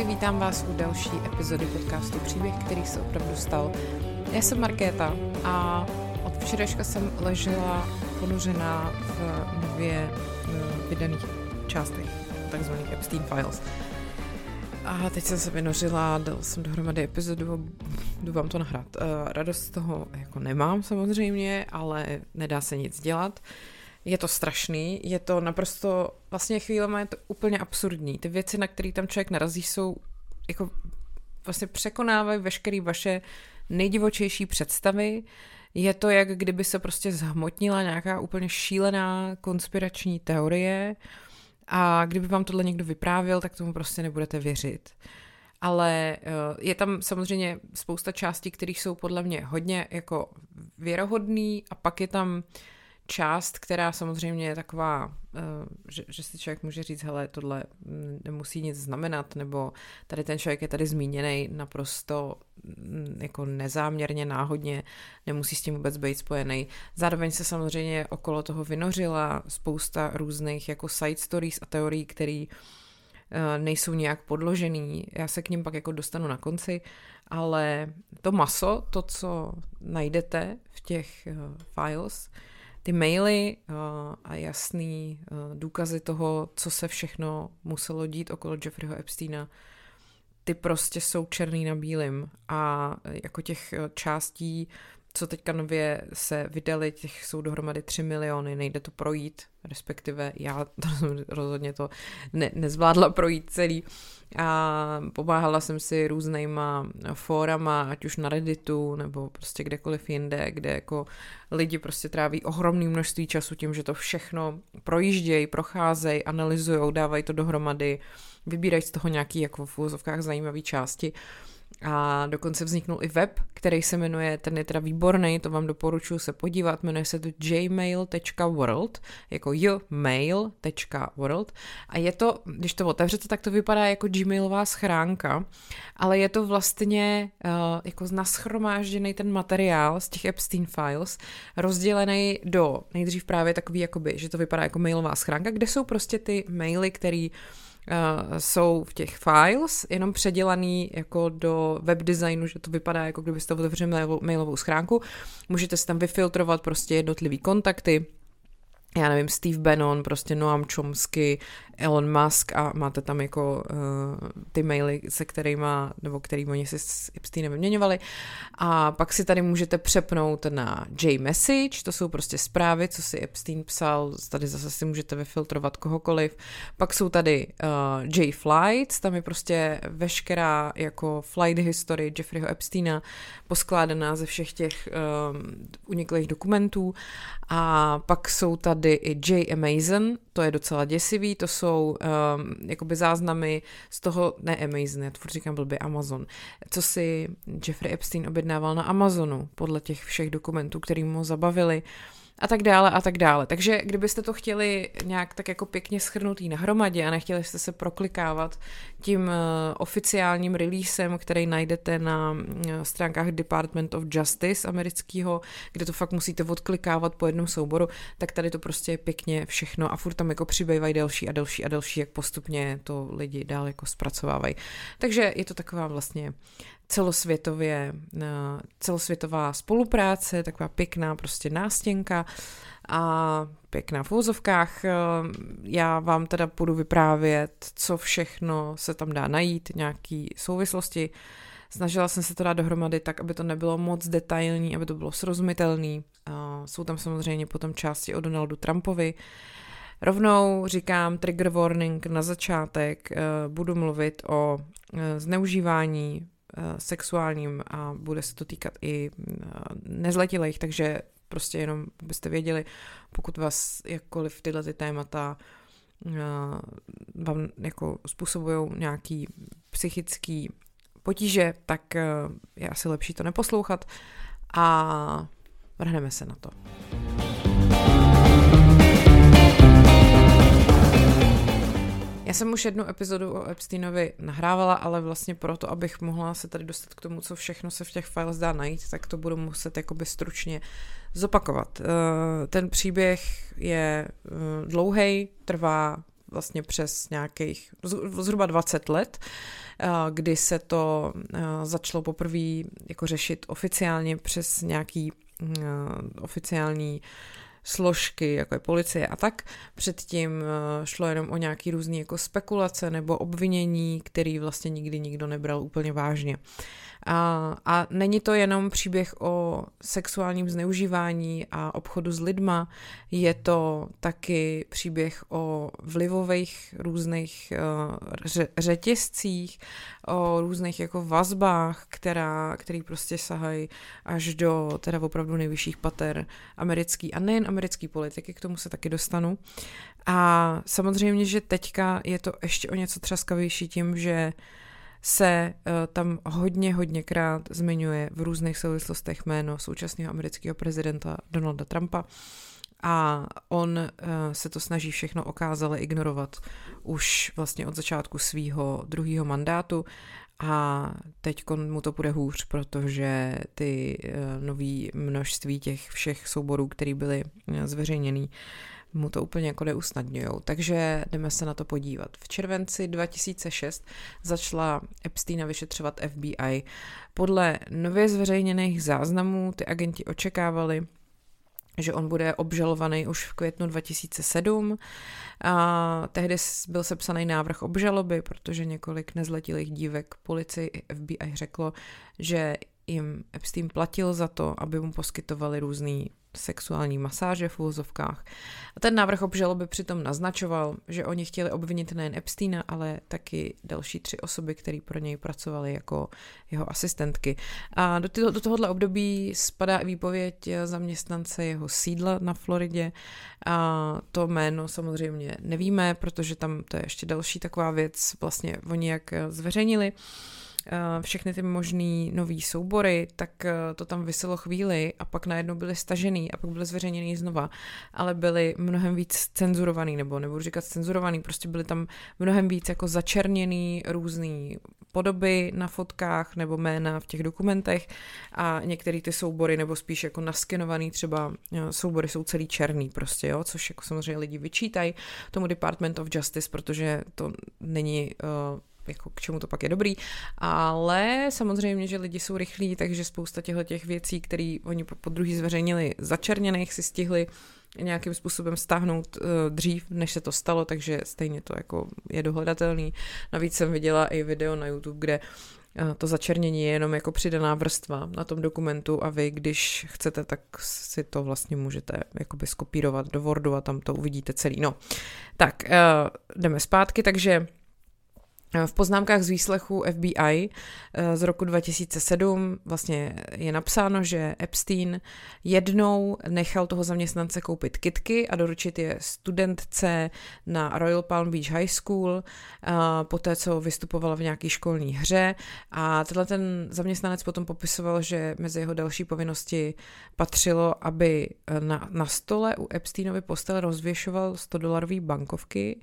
Ahoj, vítám vás u další epizody podcastu Příběh, který se opravdu stal. Já jsem Markéta a od včerejška jsem ležela ponořená v nově vydaných částech, takzvaných Epstein Files. A teď jsem se vynořila, dal jsem dohromady epizodu a jdu vám to nahrát. Radost z toho jako nemám samozřejmě, ale nedá se nic dělat. Je to strašný, je to naprosto, vlastně chvílema je to úplně absurdní. Ty věci, na které tam člověk narazí, jsou jako vlastně překonávají veškeré vaše nejdivočejší představy. Je to, jak kdyby se prostě zhmotnila nějaká úplně šílená konspirační teorie a kdyby vám tohle někdo vyprávěl, tak tomu prostě nebudete věřit. Ale je tam samozřejmě spousta částí, které jsou podle mě hodně jako věrohodný a pak je tam část, která samozřejmě je taková, že si člověk může říct, hele, tohle nemusí nic znamenat, nebo tady ten člověk je tady zmíněný naprosto jako nezáměrně, náhodně, nemusí s tím vůbec být spojený. Zároveň se samozřejmě okolo toho vynořila spousta různých jako side stories a teorií, které nejsou nějak podložený. Já se k ním pak jako dostanu na konci, ale to maso, to, co najdete v těch files, ty maily a jasný důkazy toho, co se všechno muselo dít okolo Jeffreyho Epsteina, ty prostě jsou černý na bílým a jako těch částí, co teďka nově se vydali, těch jsou dohromady 3 miliony, nejde to projít, respektive já rozhodně to nezvládla projít celý a pomáhala jsem si různýma fórama, ať už na Redditu nebo prostě kdekoliv jinde, kde jako lidi prostě tráví ohromné množství času tím, že to všechno projíždějí, procházejí, analyzujou, dávají to dohromady, vybírají z toho nějaký jako v úvozovkách zajímavý části. A dokonce vzniknul i web, který se jmenuje, ten je teda výborný, to vám doporučuji se podívat, jmenuje se to jmail.world, jako jmail.world a je to, když to otevřete, tak to vypadá jako gmailová schránka, ale je to vlastně jako nashromážděný ten materiál z těch Epstein Files, rozdělený do nejdřív právě takový, jakoby, že to vypadá jako mailová schránka, kde jsou prostě ty maily, který jsou v těch files, jenom předělaný jako do web designu, že to vypadá jako kdybyste otevřeli mailovou schránku. Můžete si tam vyfiltrovat prostě jednotlivý kontakty, já nevím, Steve Bannon, prostě Noam Chomsky, Elon Musk a máte tam jako ty maily, se kterýma, nebo který oni si s Epsteinem vyměňovali. A pak si tady můžete přepnout na J-Message, to jsou prostě zprávy, co si Epstein psal, tady zase si můžete vyfiltrovat kohokoliv. Pak jsou tady J-Flights, tam je prostě veškerá jako flight history Jeffreyho Epsteina poskládaná ze všech těch uniklých dokumentů. A pak jsou tady i J-Amazon, to je docela děsivý, to jsou jakoby záznamy z toho, ne Amazon, já to furt říkám blbě, Amazon, co si Jeffrey Epstein objednával na Amazonu podle těch všech dokumentů, který mu zabavili a tak dále a tak dále. Takže kdybyste to chtěli nějak tak jako pěkně shrnutý na hromadě a nechtěli jste se proklikávat tím oficiálním releasem, který najdete na stránkách Department of Justice amerického, kde to fakt musíte odklikávat po jednom souboru, tak tady to prostě je pěkně všechno a furt tam jako přibývají další a další a další, jak postupně to lidi dál jako zpracovávají. Takže je to taková vlastně celosvětová spolupráce, taková pěkná prostě nástěnka a pěkná v uvozovkách. Já vám teda budu vyprávět, co všechno se tam dá najít, nějaký souvislosti. Snažila jsem se to dát dohromady tak, aby to nebylo moc detailní, aby to bylo srozumitelný. Jsou tam samozřejmě potom části o Donaldu Trumpovi. Rovnou říkám trigger warning na začátek, budu mluvit o zneužívání sexuálním a bude se to týkat i nezletilých, takže prostě jenom byste věděli, pokud vás jakkoliv tyhle ty témata vám jako způsobují nějaký psychický potíže, tak je asi lepší to neposlouchat a vrhneme se na to. Já jsem už jednu epizodu o Epsteinovi nahrávala, ale vlastně proto, abych mohla se tady dostat k tomu, co všechno se v těch files dá najít, tak to budu muset jakoby stručně zopakovat. Ten příběh je dlouhej, trvá vlastně přes nějakých zhruba 20 let, kdy se to začalo poprvé jako řešit oficiálně přes nějaký oficiální složky, jako je policie a tak. Předtím šlo jenom o nějaký různý jako spekulace nebo obvinění, který vlastně nikdy nikdo nebral úplně vážně. A není to jenom příběh o sexuálním zneužívání a obchodu s lidma, je to taky příběh o vlivových různých řetězcích, o různých jako vazbách, který prostě sahají až do teda opravdu nejvyšších pater americký a nejen americký politiky, k tomu se taky dostanu. A samozřejmě, že teďka je to ještě o něco třaskavější tím, že se tam hodněkrát zmiňuje v různých souvislostech jméno současného amerického prezidenta Donalda Trumpa a on se to snaží všechno okázale ignorovat už vlastně od začátku svýho druhého mandátu a teď mu to půjde hůř, protože ty nový množství těch všech souborů, které byly zveřejněný, mu to úplně jako neusnadňujou. Takže jdeme se na to podívat. V červenci 2006 začala Epsteina vyšetřovat FBI. Podle nově zveřejněných záznamů ty agenti očekávali, že on bude obžalovaný už v květnu 2007. A tehdy byl sepsaný návrh obžaloby, protože několik nezletilých dívek policii i FBI řeklo, že jim Epstein platil za to, aby mu poskytovali různý sexuální masáže v uvozovkách. A ten návrh obžaloby přitom naznačoval, že oni chtěli obvinit nejen Epsteina, ale taky další 3 osoby, které pro něj pracovaly jako jeho asistentky. A do tohohle období spadá i výpověď zaměstnance jeho sídla na Floridě. A to jméno samozřejmě nevíme, protože tam to je ještě další taková věc, vlastně oni jak zveřejnili všechny ty možný nový soubory, tak to tam viselo chvíli a pak najednou byly stažený a pak byly zveřejněný znova, ale byly mnohem víc cenzurovaný, nebo nebudu říkat cenzurovaný, prostě byly tam mnohem víc jako začerněný různý podoby na fotkách nebo jména v těch dokumentech a některé ty soubory, nebo spíš jako naskenovaný třeba soubory jsou celý černý prostě, jo, což jako samozřejmě lidi vyčítají tomu Department of Justice, protože to není jako k čemu to pak je dobrý, ale samozřejmě, že lidi jsou rychlí, takže spousta těch věcí, které oni po druhý zveřejnili začerněných, si stihli nějakým způsobem stáhnout dřív, než se to stalo, takže stejně to jako je dohledatelný. Navíc jsem viděla i video na YouTube, kde to začernění je jenom jako přidaná vrstva na tom dokumentu a vy, když chcete, tak si to vlastně můžete jakoby skopírovat do Wordu a tam to uvidíte celý. No, tak jdeme zpátky, takže v poznámkách z výslechu FBI z roku 2007 vlastně je napsáno, že Epstein jednou nechal toho zaměstnance koupit kytky a doručit je studentce na Royal Palm Beach High School, poté co vystupovala v nějaké školní hře a tenhle ten zaměstnanec potom popisoval, že mezi jeho další povinnosti patřilo, aby na stole u Epsteinovy postele rozvěšoval $100 bankovky,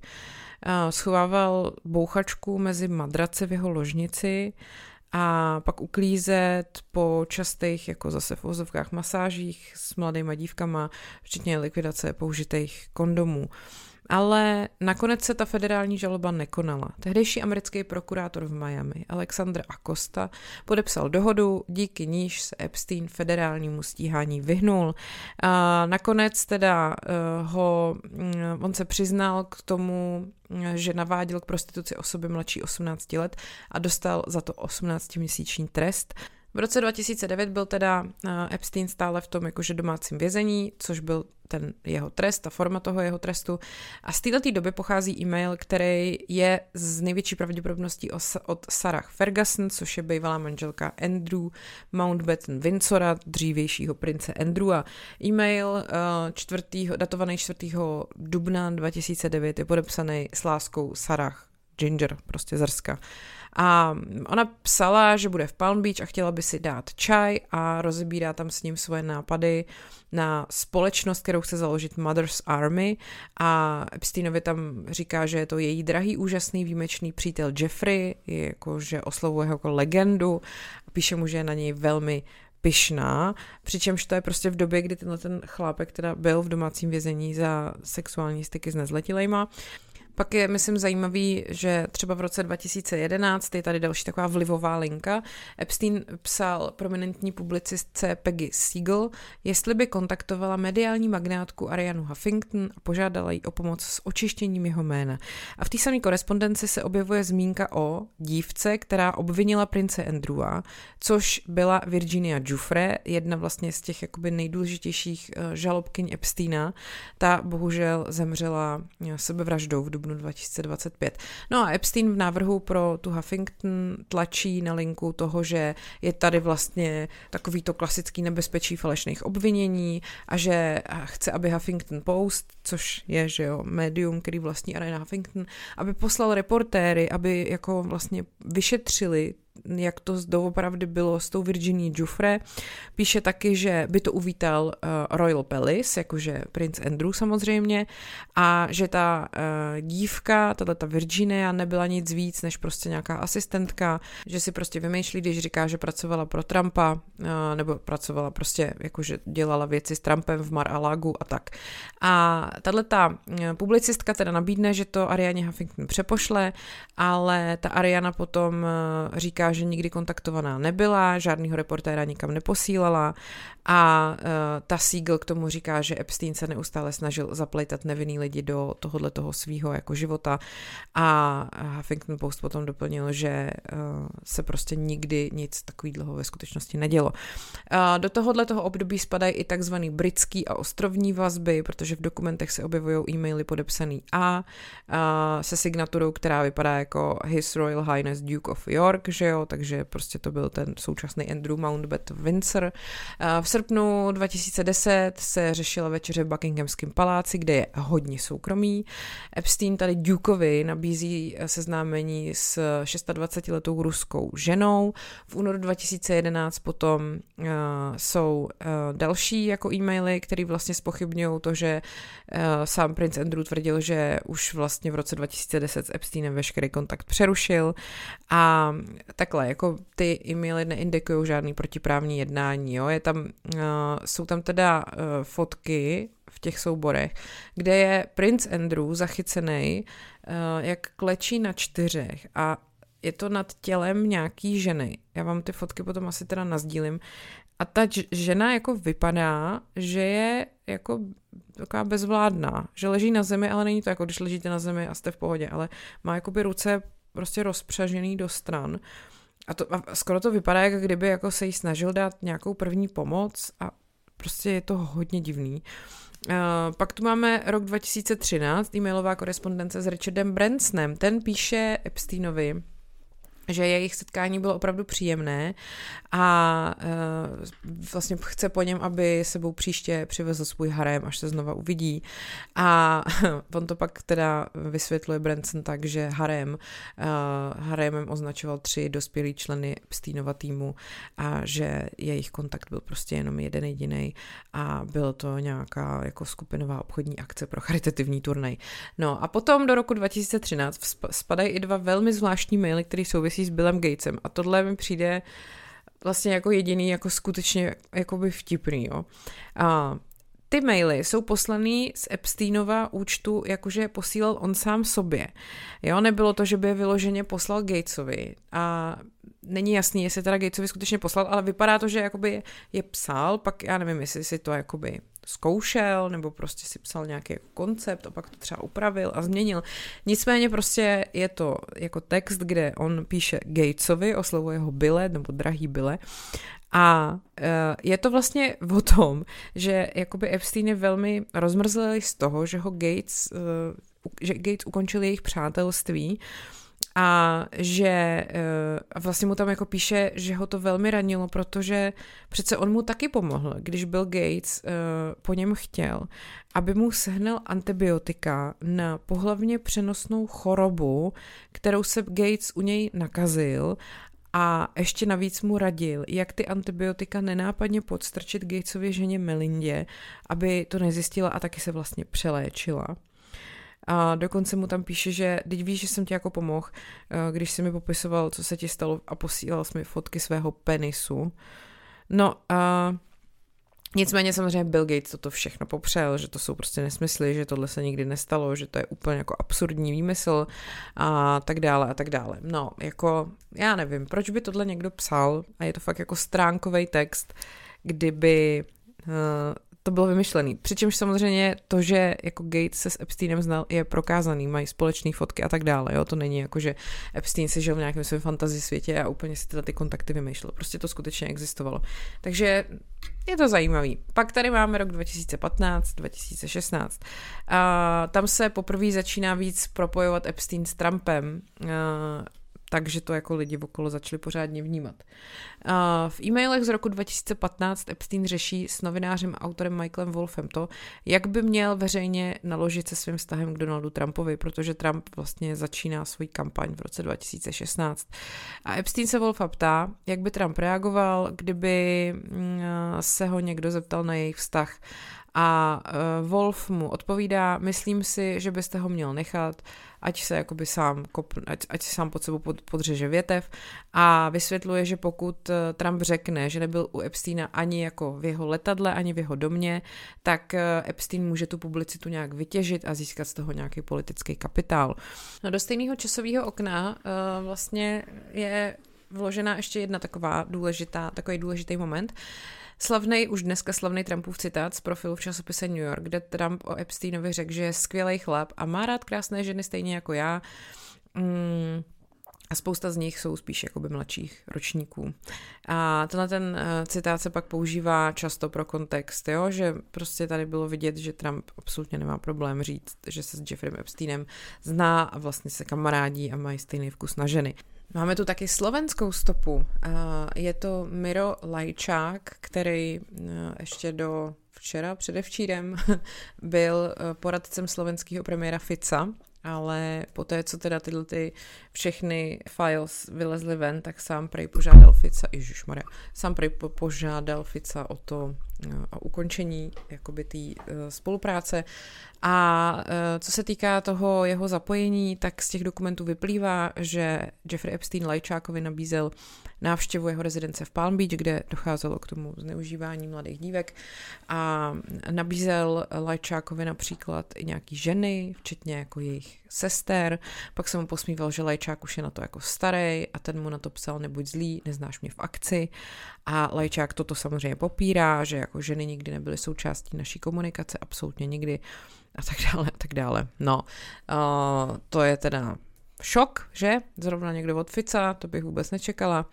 schovával bouchačku mezi madrace v jeho ložnici a pak uklízet po častých, jako zase v uvozovkách, masážích s mladýma dívkama, včetně likvidace použitých kondomů. Ale nakonec se ta federální žaloba nekonala. Tehdejší americký prokurátor v Miami, Alexander Acosta, podepsal dohodu, díky níž se Epstein federálnímu stíhání vyhnul. A nakonec teda on se přiznal k tomu, že naváděl k prostituci osoby mladší 18 let a dostal za to 18měsíční trest. V roce 2009 byl teda Epstein stále v tom jakože domácím vězení, což byl ten jeho trest, ta forma toho jeho trestu. A z této doby pochází e-mail, který je z největší pravděpodobností od Sarah Ferguson, což je bývalá manželka Andrew Mountbatten Windsora, dřívějšího prince Andrewa. E-mail datovaný 4. dubna 2009 je podepsaný s láskou Sarah Ginger, prostě zrska. A ona psala, že bude v Palm Beach a chtěla by si dát čaj a rozebírá tam s ním svoje nápady na společnost, kterou chce založit Mother's Army a Epsteinovi tam říká, že je to její drahý, úžasný, výjimečný přítel Jeffrey, jakože oslovuje ho jako legendu a píše mu, že je na něj velmi pyšná, přičemž to je prostě v době, kdy ten chlápek teda byl v domácím vězení za sexuální styky s nezletilejma. Pak je, myslím, zajímavý, že třeba v roce 2011 je tady další taková vlivová linka. Epstein psal prominentní publicistce Peggy Siegel, jestli by kontaktovala mediální magnátku Arianu Huffington a požádala jí o pomoc s očištěním jeho jména. A v té samé korespondenci se objevuje zmínka o dívce, která obvinila prince Andrewa, což byla Virginia Giuffre, jedna vlastně z těch jakoby nejdůležitějších žalobkyň Epsteina. Ta bohužel zemřela sebevraždou v dubnu 2025. No a Epstein v návrhu pro tu Huffington tlačí na linku toho, že je tady vlastně takovýto klasický nebezpečí falešných obvinění a že chce, aby Huffington Post, což je, že jo, médium, který vlastní Ariana Huffington, aby poslal reportéry, aby jako vlastně vyšetřili, jak to doopravdy bylo s tou Virginie Giuffre. Píše taky, že by to uvítal Royal Palace, jakože princ Andrew samozřejmě, a že ta dívka, tato Virginia, nebyla nic víc než prostě nějaká asistentka, že si prostě vymýšlí, když říká, že pracovala pro Trumpa, nebo pracovala prostě, jakože dělala věci s Trumpem v Mar-a-Lagu a tak. A tato publicistka teda nabídne, že to Arianě Huffington přepošle, ale ta Ariana potom říká, že nikdy kontaktovaná nebyla, žádnýho reportéra nikam neposílala a ta Siegel k tomu říká, že Epstein se neustále snažil zaplejtat nevinný lidi do tohoto svýho jako života a Huffington Post potom doplnil, že se prostě nikdy nic takového ve skutečnosti nedělo. Do tohoto období spadají i takzvaný britský a ostrovní vazby, protože v dokumentech se objevují e-maily podepsaný A se signaturou, která vypadá jako His Royal Highness Duke of York, že jo, takže prostě to byl ten současný Andrew Mountbatten Windsor. V srpnu 2010 se řešila večeře v Buckinghamském paláci, kde je hodně soukromý. Epstein tady Dukeovi nabízí seznámení s 26letou ruskou ženou. V únoru 2011 potom jsou další jako e-maily, které vlastně zpochybňují to, že sám princ Andrew tvrdil, že už vlastně v roce 2010 s Epsteinem veškerý kontakt přerušil a takhle, jako ty e-maily neindikují žádný protiprávní jednání, jo, jsou tam teda fotky v těch souborech, kde je princ Andrew zachycený, jak klečí na 4 a je to nad tělem nějaký ženy. Já vám ty fotky potom asi teda nasdílím. A ta žena jako vypadá, že je jako taková bezvládná, že leží na zemi, ale není to jako když ležíte na zemi a jste v pohodě, ale má jakoby ruce prostě rozpřažený do stran. A skoro to vypadá, jak kdyby jako se jí snažil dát nějakou první pomoc a prostě je to hodně divný. Pak tu máme rok 2013, e-mailová korespondence s Richardem Bransonem. Ten píše Epsteinovi, že jejich setkání bylo opravdu příjemné a vlastně chce po něm, aby sebou příště přivezl svůj harém, až se znova uvidí. A on to pak teda vysvětluje Branson tak, že harémem označoval 3 dospělý členy Epsteinova týmu a že jejich kontakt byl prostě jenom jeden jedinej a byl to nějaká jako skupinová obchodní akce pro charitativní turnaj. No a potom do roku 2013 spadají i 2 velmi zvláštní maily, které souvisí s Billem Gatesem a tohle mi přijde vlastně jako jediný jako skutečně jakoby vtipný, jo. A ty maily jsou poslaný z Epsteinova účtu, jakože posílal on sám sobě. Jo, nebylo to, že by je vyloženě poslal Gatesovi a není jasný, jestli teda Gatesovi skutečně poslal, ale vypadá to, že jakoby je psal, pak já nevím, jestli si to jakoby zkoušel, nebo prostě si psal nějaký koncept a pak to třeba upravil a změnil. Nicméně prostě je to jako text, kde on píše Gatesovi, oslovuje ho Bille, nebo drahý Bille. A je to vlastně o tom, že jakoby Epstein je velmi rozmrzlý z toho, že že Gates ukončil jejich přátelství a že vlastně mu tam jako píše, že ho to velmi ranilo, protože přece on mu taky pomohl, když Bill Gates po něm chtěl, aby mu sehnal antibiotika na pohlavně přenosnou chorobu, kterou se Gates u něj nakazil a ještě navíc mu radil, jak ty antibiotika nenápadně podstrčit Gatesově ženě Melindě, aby to nezjistila a taky se vlastně přeléčila. A dokonce mu tam píše, že teď víš, že jsem ti jako pomohl, když jsi mi popisoval, co se ti stalo a posílal jsi mi fotky svého penisu. No a Nicméně samozřejmě Bill Gates toto všechno popřel, že to jsou prostě nesmysly, že tohle se nikdy nestalo, že to je úplně jako absurdní výmysl a tak dále a tak dále. No, jako já nevím, proč by tohle někdo psal a je to fakt jako stránkový text, kdyby to bylo vymyšlený. Přičemž samozřejmě to, že jako Gates se s Epsteinem znal, je prokázaný, mají společné fotky a tak dále, jo, to není jako, že Epstein si žil v nějakém svém fantasy světě a úplně si ty kontakty vymýšlel, prostě to skutečně existovalo. Takže je to zajímavý. Pak tady máme rok 2015, 2016. A tam se poprvé začíná víc propojovat Epstein s Trumpem, takže to jako lidi okolo začali pořádně vnímat. V e-mailech z roku 2015 Epstein řeší s novinářem a autorem Michaelem Wolffem to, jak by měl veřejně naložit se svým vztahem k Donaldu Trumpovi, protože Trump vlastně začíná svůj kampaň v roce 2016. A Epstein se Wolffa ptá, jak by Trump reagoval, kdyby se ho někdo zeptal na jejich vztah. A Wolff mu odpovídá, myslím si, že byste ho měl nechat, ať se jakoby ať sám pod sebou podřeže větev, a vysvětluje, že pokud Trump řekne, že nebyl u Epsteina ani jako v jeho letadle, ani v jeho domě, tak Epstein může tu publicitu nějak vytěžit a získat z toho nějaký politický kapitál. No, do stejného časového okna vlastně je vložena ještě jedna takový důležitý moment. Už dneska slavný Trumpův citát z profilu v časopise New York, kde Trump o Epsteinovi řekl, že je skvělej chlap a má rád krásné ženy stejně jako já. A spousta z nich jsou spíš jakoby mladších ročníků. A tenhle ten citát se pak používá často pro kontext, jo? Že prostě tady bylo vidět, že Trump absolutně nemá problém říct, že se s Jeffreyem Epsteinem zná a vlastně se kamarádí a mají stejný vkus na ženy. Máme tu taky slovenskou stopu. Je to Miro Lajčák, který ještě do předevčírem byl poradcem slovenského premiéra Fica, ale poté, co teda tyhle všechny files vylezly ven, tak sám prej požádal Fica o ukončení jakoby té spolupráce. A co se týká toho jeho zapojení, tak z těch dokumentů vyplývá, že Jeffrey Epstein Lajčákovi nabízel návštěvu jeho rezidence v Palm Beach, kde docházelo k tomu zneužívání mladých dívek, a nabízel Lajčákovi například i nějaký ženy, včetně jako jejich sester. Pak se mu posmíval, že Lajčák už je na to jako starý, a ten mu na to psal: nebuď zlý, neznáš mě v akci. A Lajčák toto samozřejmě popírá, že jako ženy nikdy nebyly součástí naší komunikace, absolutně nikdy, a tak dále. No, to je teda šok, že? Zrovna někdo od Fica, to bych vůbec nečekala.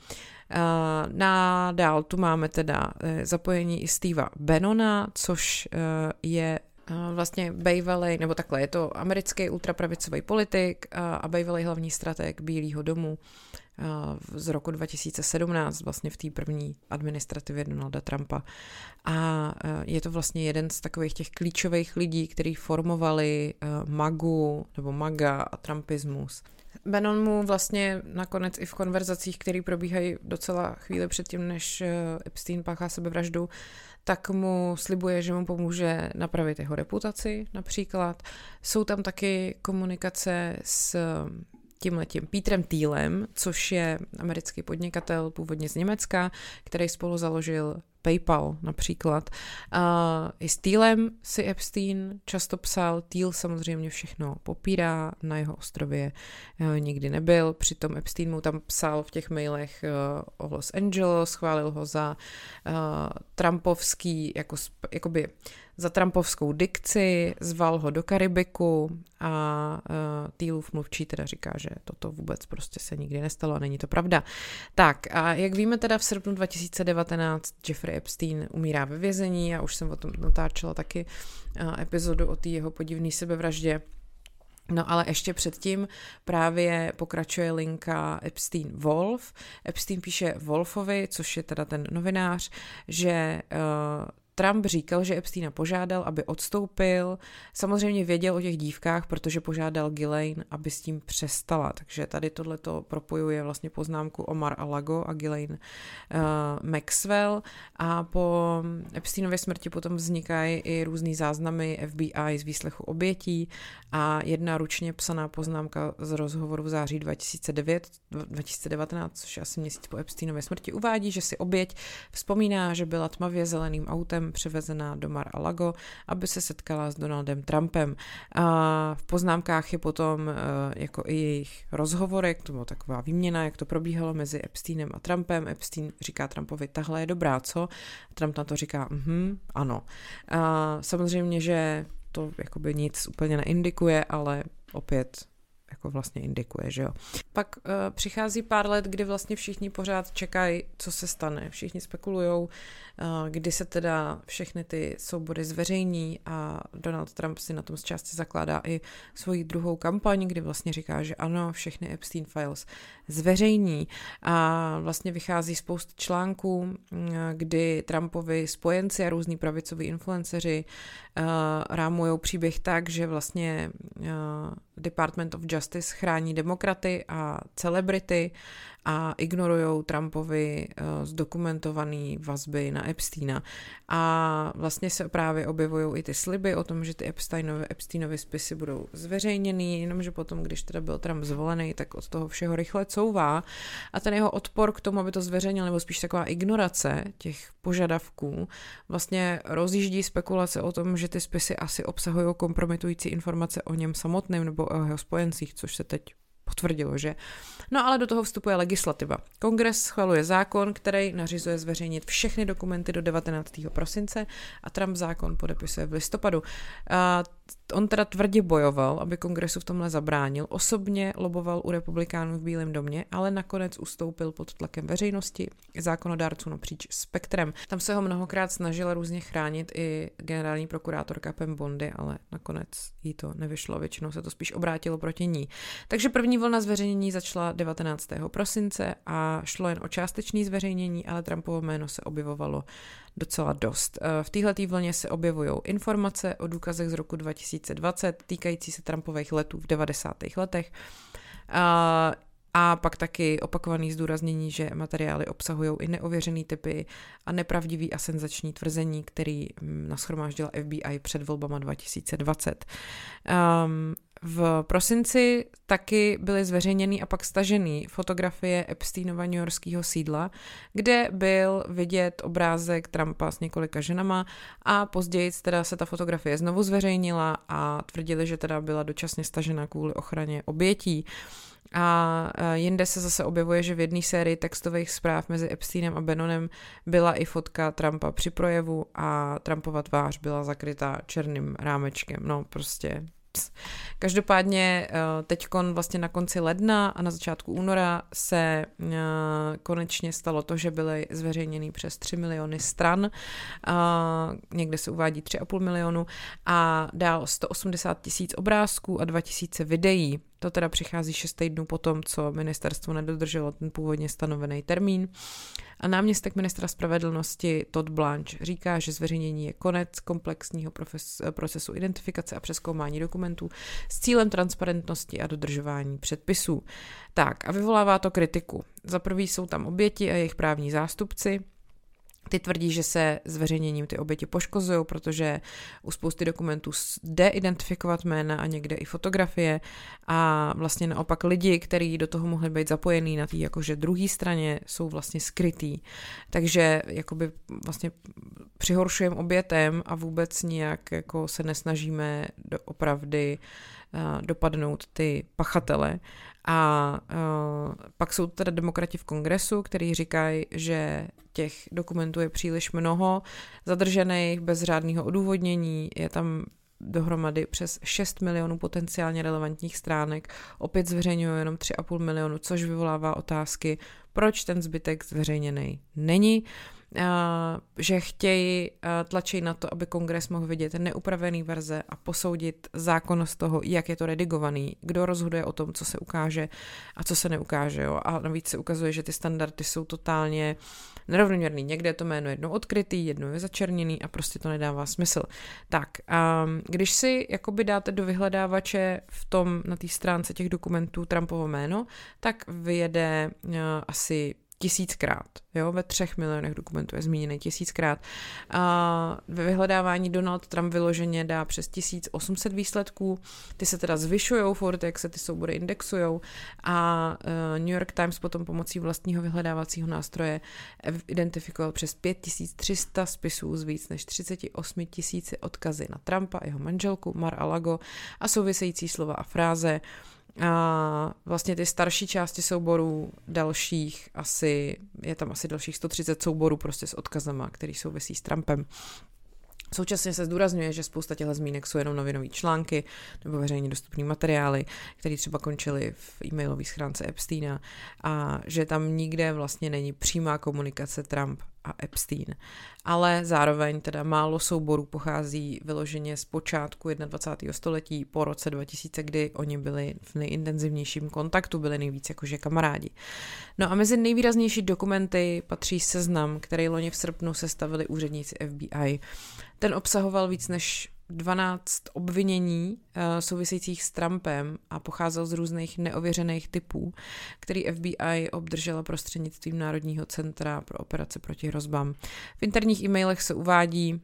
Dál tu máme teda zapojení i Steva Bannona, což je vlastně bývalej, nebo takhle, je to americký ultrapravicový politik a bývalý hlavní strateg Bílého domu z roku 2017, vlastně v té první administrativě Donalda Trumpa. A je to vlastně jeden z takových těch klíčových lidí, kteří formovali MAGA a trumpismus. Bannon mu vlastně nakonec i v konverzacích, které probíhají docela chvíli předtím, než Epstein páchá sebevraždu, tak mu slibuje, že mu pomůže napravit jeho reputaci například. Jsou tam taky komunikace s tímhletím Petrem Thielem, což je americký podnikatel původně z Německa, který spolu založil PayPal například. I s Thielem si Epstein často psal. Thiel samozřejmě všechno popírá, na jeho ostrově nikdy nebyl, přitom Epstein mu tam psal v těch mailech o Los Angeles, chválil ho za trumpovský, jakoby za trumpovskou dikci, zval ho do Karibiku a Thielův mluvčí teda říká, že toto vůbec prostě se nikdy nestalo a není to pravda. Tak a jak víme teda v srpnu 2019 Jeffrey Epstein umírá ve vězení, a už jsem o tom natáčela taky epizodu o té jeho podivné sebevraždě. No ale ještě předtím právě pokračuje linka Epstein-Wolff. Epstein píše Wolffovi, což je teda ten novinář, že Trump říkal, že Epsteina požádal, aby odstoupil. Samozřejmě věděl o těch dívkách, protože požádal Ghislaine, aby s tím přestala. Takže tady tohleto propojuje vlastně poznámku Omar Alago a Ghislaine Maxwell. A po Epsteinově smrti potom vznikají i různý záznamy FBI z výslechu obětí a jedna ručně psaná poznámka z rozhovoru v září 2019, což je asi měsíc po Epsteinově smrti, uvádí, že si oběť vzpomíná, že byla tmavě zeleným autem přivezená do Mar-a-Lago, aby se setkala s Donaldem Trumpem. A v poznámkách je potom jako i jejich rozhovorek, to byla taková výměna, jak to probíhalo mezi Epsteinem a Trumpem. Epstein říká Trumpovi, tahle je dobrá, co? Trump na to říká, ano. A samozřejmě, že to jakoby nic úplně neindikuje, ale opět jako vlastně indikuje, že jo. Pak přichází pár let, kdy vlastně všichni pořád čekají, co se stane. Všichni spekulujou, kdy se teda všechny ty soubory zveřejní a Donald Trump si na tom z části zakládá i svoji druhou kampaň, kdy vlastně říká, že ano, všechny Epstein Files zveřejní a vlastně vychází spoustu článků, kdy Trumpovi spojenci a různí pravicoví influenceři rámujou příběh tak, že vlastně Department of Justice chrání demokraty a celebrity a ignorujou Trumpovi zdokumentované vazby na Epsteina. A vlastně se právě objevují i ty sliby o tom, že ty Epsteinovy spisy budou zveřejněný, jenomže potom, když teda byl Trump zvolený, tak od toho všeho rychle couvá. A ten jeho odpor k tomu, aby to zveřejnil, nebo spíš taková ignorace těch požadavků, vlastně rozjíždí spekulace o tom, že ty spisy asi obsahují kompromitující informace o něm samotném nebo o jeho spojencích, což se teď potvrdilo, že? No ale do toho vstupuje legislativa. Kongres schvaluje zákon, který nařizuje zveřejnit všechny dokumenty do 19. prosince a Trump zákon podepisuje v listopadu. On teda tvrdě bojoval, aby kongresu v tomhle zabránil, osobně loboval u republikánů v Bílém domě, ale nakonec ustoupil pod tlakem veřejnosti, zákonodárců napříč spektrem. Tam se ho mnohokrát snažila různě chránit i generální prokurátorka Pam Bondi, ale nakonec jí to nevyšlo, většinou se to spíš obrátilo proti ní. Takže první vlna zveřejnění začala 19. prosince a šlo jen o částečné zveřejnění, ale Trumpovo jméno se objevovalo docela dost. V téhletý vlně se objevují informace o důkazech z roku 2020 týkající se Trumpových letů v 90. letech a pak taky opakovaný zdůraznění, že materiály obsahují i neověřený typy a nepravdivý a senzační tvrzení, který nashromáždila FBI před volbama 2020. V prosinci taky byly zveřejněny a pak stažený fotografie Epsteinova newyorského sídla, kde byl vidět obrázek Trumpa s několika ženama a později teda se ta fotografie znovu zveřejnila a tvrdili, že teda byla dočasně stažena kvůli ochraně obětí. A jinde se zase objevuje, že v jedné sérii textových zpráv mezi Epsteinem a Bannonem byla i fotka Trumpa při projevu a Trumpova tvář byla zakrytá černým rámečkem. No prostě... Každopádně teďkon vlastně na konci ledna a na začátku února se konečně stalo to, že byly zveřejněny přes 3 miliony stran, někde se uvádí 3,5 milionu a dál 180 000 obrázků a 2000 videí. To teda přichází 6 týdnů potom, co ministerstvo nedodrželo ten původně stanovený termín. A náměstek ministra spravedlnosti Todd Blanche říká, že zveřejnění je konec komplexního procesu identifikace a přezkoumání dokumentů s cílem transparentnosti a dodržování předpisů. Tak a vyvolává to kritiku. Za prvý jsou tam oběti a jejich právní zástupci. Ty tvrdí, že se zveřejněním ty oběti poškozují, protože u spousty dokumentů jde identifikovat jména a někde i fotografie a vlastně naopak lidi, kteří do toho mohli být zapojení na té jakože druhé straně, jsou vlastně skrytý. Takže jakoby vlastně přihoršujeme obětem a vůbec nijak jako se nesnažíme opravdy dopadnout ty pachatele. A pak jsou teda demokrati v kongresu, kteří říkají, že těch dokumentů je příliš mnoho, zadržených bez řádného odůvodnění, je tam dohromady přes 6 milionů potenciálně relevantních stránek, opět zveřejňují jenom 3,5 milionu, což vyvolává otázky, proč ten zbytek zveřejněný není, že chtějí tlačit na to, aby kongres mohl vidět neupravený verze a posoudit zákonnost toho, jak je to redigovaný, kdo rozhoduje o tom, co se ukáže a co se neukáže. Jo? A navíc se ukazuje, že ty standardy jsou totálně nerovnoměrný. Někde je to jméno jednou odkrytý, jednou je začerněný a prostě to nedává smysl. Tak, když si jakoby dáte do vyhledávače na té stránce těch dokumentů Trumpovo jméno, tak vyjede asi 1000krát, jo, ve 3 milionech dokumentů je zmíněný 1000krát. A ve vyhledávání Donald Trump vyloženě dá přes 1800 výsledků, ty se teda zvyšujou furt, jak se ty soubory indexujou a New York Times potom pomocí vlastního vyhledávacího nástroje identifikoval přes 5300 spisů z víc než 38 000 odkazy na Trumpa, jeho manželku Mar-a-Lago a související slova a fráze. A vlastně ty starší části souborů dalších je tam asi dalších 130 souborů prostě s odkazama, který souvisí s Trumpem. Současně se zdůrazňuje, že spousta těchto zmínek jsou jenom novinové články nebo veřejně dostupné materiály, které třeba končily v e-mailové schránce Epsteina a že tam nikde vlastně není přímá komunikace Trump a Epstein. Ale zároveň teda málo souborů pochází vyloženě z počátku 21. století po roce 2000, kdy oni byli v nejintenzivnějším kontaktu, byli nejvíc jakože kamarádi. No a mezi nejvýraznější dokumenty patří seznam, který loni v srpnu sestavili úředníci FBI. Ten obsahoval víc než 12 obvinění souvisejících s Trumpem a pocházel z různých neověřených typů, který FBI obdržela prostřednictvím Národního centra pro operace proti hrozbám. V interních e-mailech se uvádí,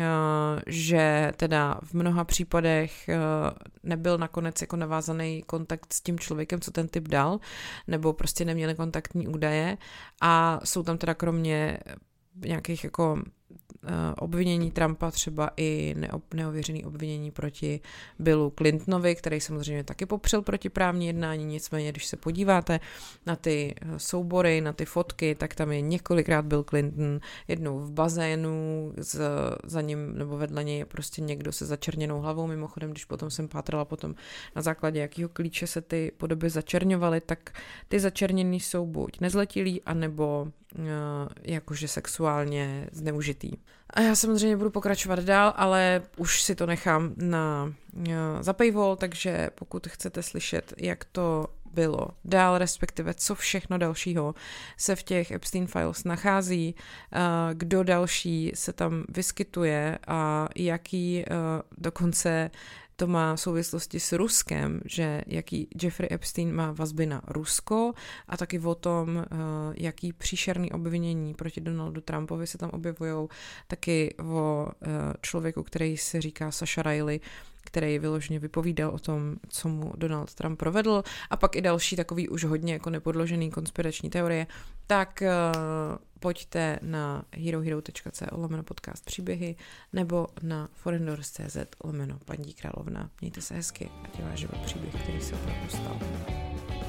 že teda v mnoha případech nebyl nakonec jako navázaný kontakt s tím člověkem, co ten typ dal, nebo prostě neměli kontaktní údaje a jsou tam teda kromě nějakých jako obvinění Trumpa třeba i neověřený obvinění proti Billu Clintonovi, který samozřejmě taky popřel protiprávní jednání, nicméně když se podíváte na ty soubory, na ty fotky, tak tam je několikrát Bill Clinton, jednou v bazénu, za ním nebo vedle něj je prostě někdo se začerněnou hlavou, mimochodem, když potom jsem pátrala potom na základě jakého klíče se ty podoby začerňovaly, tak ty začerněný jsou buď nezletilí, anebo jakože sexuálně zneužitý. A já samozřejmě budu pokračovat dál, ale už si to nechám za paywall, takže pokud chcete slyšet, jak to bylo dál, respektive co všechno dalšího se v těch Epstein Files nachází, kdo další se tam vyskytuje a jaký dokonce to má souvislosti s Ruskem, že jaký Jeffrey Epstein má vazby na Rusko a taky o tom, jaký příšerný obvinění proti Donaldu Trumpovi se tam objevujou, taky o člověku, který se říká Sasha Riley, který vyloženě vypovídal o tom, co mu Donald Trump provedl a pak i další takový už hodně jako nepodložený konspirační teorie, tak pojďte na herohero.co/podcast příběhy nebo na foreigndoors.cz/Paní královna. Mějte se hezky, ať je váš život příběh, který se opravdu stal.